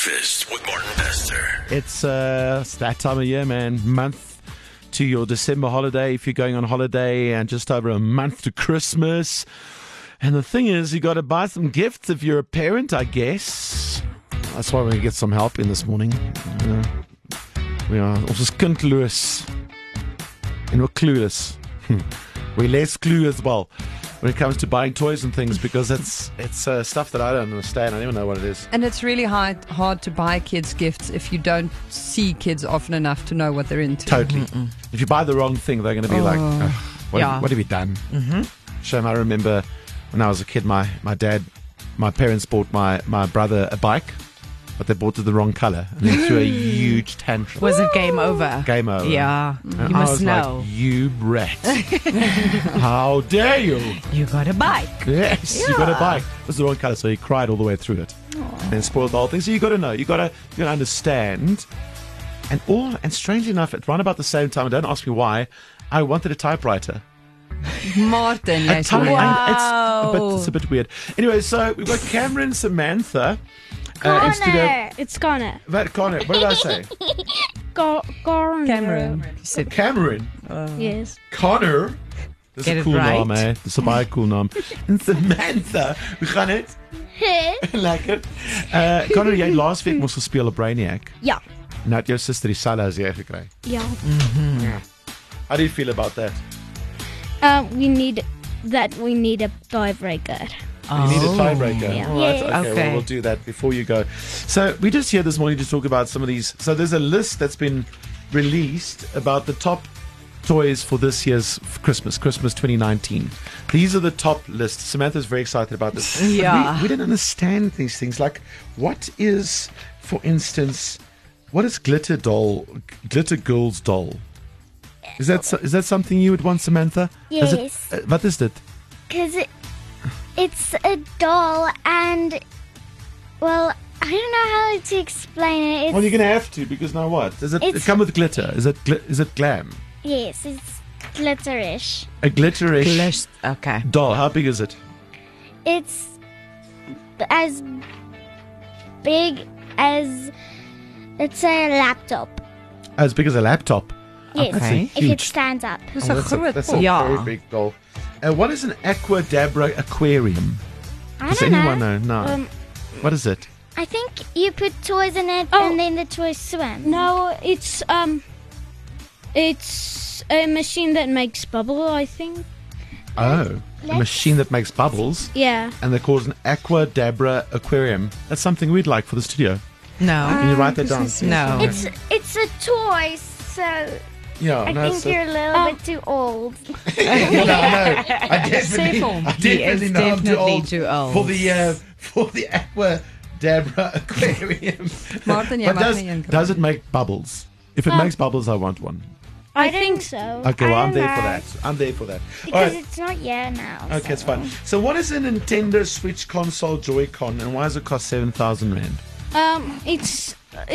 Breakfast with Martin Bester. It's that time of year, man. Month to your December holiday if you're going on holiday, and just over a month to Christmas. And the thing is, you got to buy some gifts if you're a parent, I guess. That's why we're going to get some help in this morning. We are also kindloos. And we're clueless. We're less clue as well when it comes to buying toys and things, because it's stuff that I don't understand. I don't even know what it is. And it's really hard to buy kids gifts if you don't see kids often enough to know what they're into. Totally. If you buy the wrong thing, they're going to be like, what have you done? Shame. I remember when I was a kid, my parents bought my brother a bike, but they bought it the wrong color, and they threw a huge tantrum. Was it game over? Game over. Yeah. And You I must was know. like, you brat. How dare you? You got a bike. Yes, you got a bike. It was the wrong color, so he cried all the way through it. And then spoiled the whole thing. So you got to know. You got to understand. And strangely enough, at around about the same time, don't ask me why, I wanted a typewriter. Martin, A yes, tiny- Wow. It's a bit weird. Anyway, so we've got Cameron, Samantha. Connor. Instead It's Connor. of Connor. What did I say? Connor. Cameron. You said Cameron. Yes. Connor. Dis Get is 'n it cool right. naam, hè. Dis 'n baie cool naam. En Samantha, hoe gaan dit? Lekker. Connor, jy laasweek moes gespeel op Brainiac. Ja. Nou het jou suster dieselfde as jy gekry. Ja. How do you feel about that? We need a tiebreaker. You need a tiebreaker. Yeah. All right, Yeah. okay, Okay. well, we'll do that before you go. So we just here this morning to talk about some of these. So there's a list that's been released about the top toys for this year's Christmas 2019. These are the top lists. Samantha's very excited about this. But Yeah. we didn't understand these things. Like, what is, for instance, what is Glitter Girls doll? Is that something you would want, Samantha? Is it- Yes. what is it? Because it's a doll and, well, I don't know how to explain it. It's, Well, you're gonna have to, because now what? Does it It's- come with glitter? Is it glam? yes, it's glitterish. A glitterish Okay. doll. How big is it? It's as big as, let's say, a laptop. As big as a laptop. Yes, Okay. if Huge. it stands up. Dis Oh, 'n that's groot that's pot. a Yeah. very big doll. What is an Aquadabra aquarium? I Does don't anyone know. know? No. What is it? I think you put toys in it Oh. and then the toys swim. No, it's a machine that makes bubble, I think. Oh, a machine that makes bubbles, Yeah. and they're called an Aquadabra aquarium. That's something we'd like for the studio. No. Can you write that down? No. It's a toy, so Yeah, I no, think so- you're a little bit too old. no, I definitely He is know I'm definitely too old. for the Aquadabra aquarium. Martin, jy But mag nie een kry. does it make bubbles? If it makes bubbles, I want one. I don't- think so. Okay, I well, I'm don't there for know. that. I'm there for that. All Because right. it's not here now. Okay, it's so- fine. So, what is a Nintendo Switch console Joy-Con, and why does it cost 7,000 rand? It's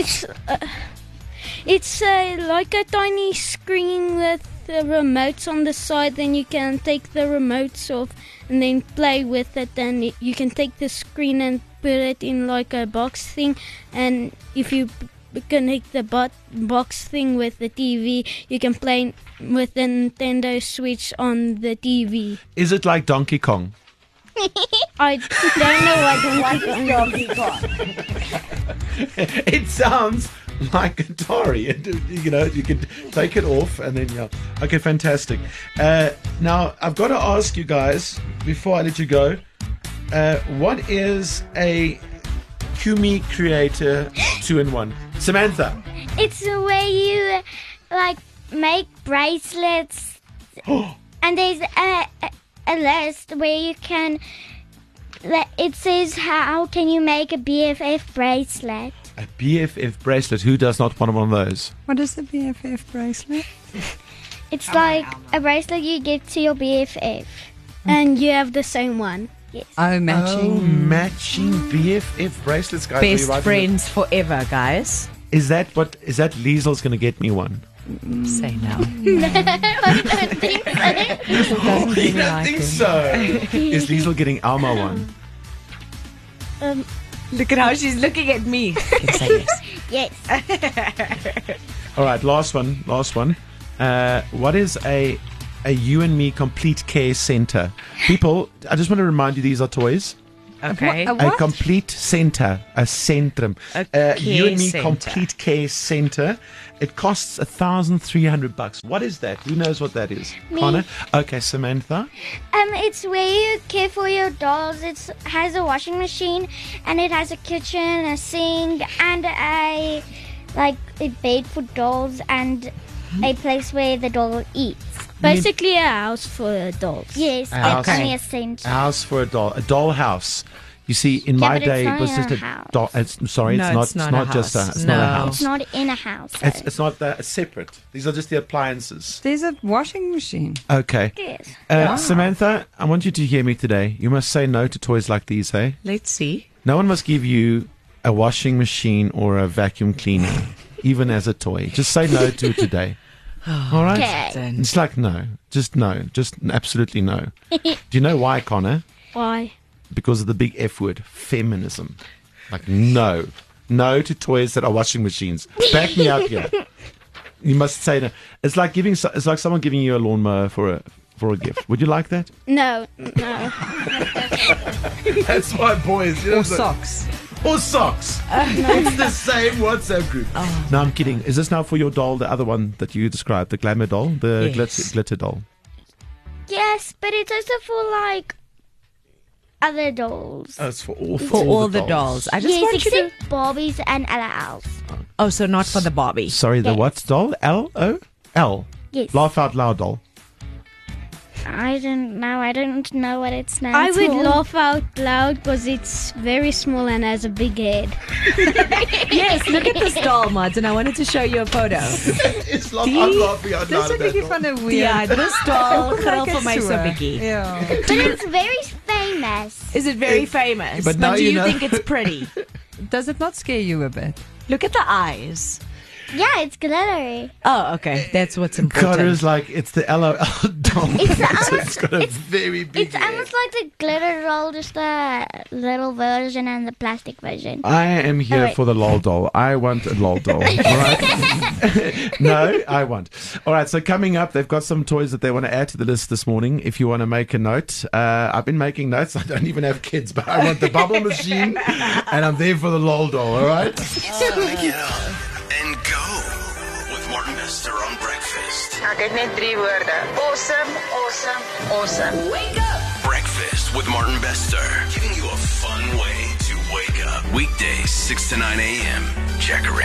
like a tiny screen with the remotes on the side. Then you can take the remotes off and then play with it. Then you can take the screen and put it in like a box thing. And if you connect the box thing with the TV, you can play with the Nintendo Switch on the TV. Is it like Donkey Kong? I don't know what Donkey Kong. It sounds like Atari. You can take it off and then, yeah. Okay, fantastic. Now, I've got to ask you guys, before I let you go, what is a Kumi Creator 2-in-1? Samantha. It's the way you like make bracelets, and there's a list where you can. It says how can you make a BFF bracelet. A BFF bracelet. Who does not want one of those? What is the BFF bracelet? It's like a bracelet you give to your BFF. And you have the same one. Yes. Oh, matching. Matching BFF bracelets, guys. Are you Best writing friends forever, guys. it? Is that Liesel's going to get me one? Say no. I don't think so. Oh, you don't like think it. so? Is Liesel getting Alma one? Look at how she's looking at me. Can say yes. Yes. All right, last one. What is a You and Me Complete Care Center? People, I just want to remind you, these are toys. Okay. A A what? complete center, a centrum. A You and Me care Complete Care Center. It costs $1,300. What is that? Who knows what that is? Me. Connor? Okay, Samantha. It's where you care for your dolls. It has a washing machine, and it has a kitchen, a sink, and a bed for dolls, and a place where the doll eats. Basically, a house for adults. Yes, A house. it's only a center. A house for a doll house. You see, in my but it's day, not it was in just a a house. doll. Sorry, No, it's it's not. not It's not a just a. house. It's not a No. house. It's not in a house. It's not that. It's separate. These are just the appliances. There's a washing machine. Okay. Yes. Samantha, I want you to hear me today. You must say no to toys like these, hey? Let's see. No one must give you a washing machine or a vacuum cleaner, even as a toy. Just say no to it today. All right? Okay. It's like no. Just no. Just absolutely no. Do you know why, Connor? Why? Because of the big F word, feminism. Like, no. No to toys that are washing machines. Back me up here. You must say no. It's like someone giving you a lawnmower for a gift. Would you like that? No. That's why boys. Or socks. Or socks. It's the same WhatsApp group. No, I'm kidding. Is this now for your doll, the other one that you described, the glamour doll, the Yes. glitter doll? Yes, but it's also for other dolls. Oh, it's for all, For all the dolls. I just Yes, want you to. except Barbies and Ella Owls. Oh, so not for the Barbie. Sorry, the Yes. what doll? L-O-L. Yes. Laugh out loud doll. I don't know. I don't know what its name I is. would laugh out loud because it's very small and has a big head. Yes, look at this doll, Mads, and I wanted to show you a photo. It's I'm laughing out Dis is 'n bietjie van 'n weird. Yeah, this doll Look girl like for a my so sewer. biggie. Yeah. But it's very famous. Is it very famous? but now do you you know. think it's pretty? Does it not scare you a bit? Look at the eyes. Yeah, it's glittery. Oh, okay. That's what's important. Connor's like, it's the LOL doll. It's It's got a very big It's head. almost like the glitter roll, just the little version and the plastic version. I am here Alright. for the lol doll. I want a lol doll. All right. No, I want. All right. So coming up, they've got some toys that they want to add to the list this morning. If you want to make a note, I've been making notes. I don't even have kids, but I want the bubble machine, and I'm there for the lol doll. All right. It's time to get up and go with Martin Bester on breakfast. Ek het net 3 woorde. Awesome, awesome, awesome. Wake up. Breakfast with Martin Bester, giving you a fun way to wake up. Weekdays 6 to 9 a.m. Jackery.